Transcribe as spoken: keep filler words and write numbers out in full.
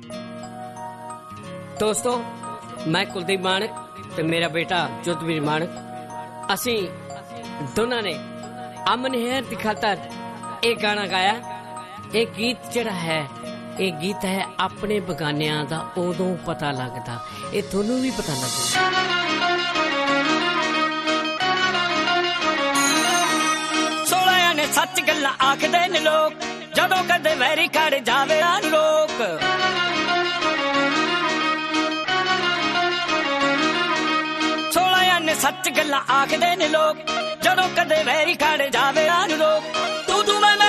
ਦੋਸਤੋ, ਮੈਂ ਕੁਲਦੀਪ ਮਾਨਕ ਤੇ ਮੇਰਾ ਬੇਟਾ ਜੋਤਵੀਰ ਮਾਨਕ, ਅਸੀਂ ਦੋਨਾਂ ਨੇ ਅਮਨ ਹੈਰ ਦੀ ਖਾਤਰ ਇਹ ਗਾਣਾ ਗਾਇਆ। ਇਹ ਗੀਤ ਜਿਹੜਾ ਹੈ, ਇਹ ਗੀਤ ਹੈ ਆਪਣੇ ਬਗਾਨਿਆਂ ਦਾ ਉਦੋਂ ਪਤਾ ਲੱਗਦਾ। ਇਹ ਤੁਹਾਨੂੰ ਵੀ ਪਤਾ ਲੱਗਦਾ। ਸੋਹਣਿਆਂ ਨੇ ਸੱਚ ਗੱਲਾਂ ਆਖਦੇ ਨੇ ਲੋਕ, ਜਦੋਂ ਕਦੇ ਵੈਰੀ ਖੜ ਜਾਵੇ ਆ ਲੋਕ। ਸੋਹਣਿਆਂ ਨੇ ਸੱਚ ਗੱਲਾਂ ਆਖਦੇ ਨੇ ਲੋਕ, ਜਦੋਂ ਕਦੇ ਵੈਰੀ ਖੜ ਜਾਵੇ ਆ ਲੋਕ। ਤੂੰ ਤੂੰ ਮੈਂ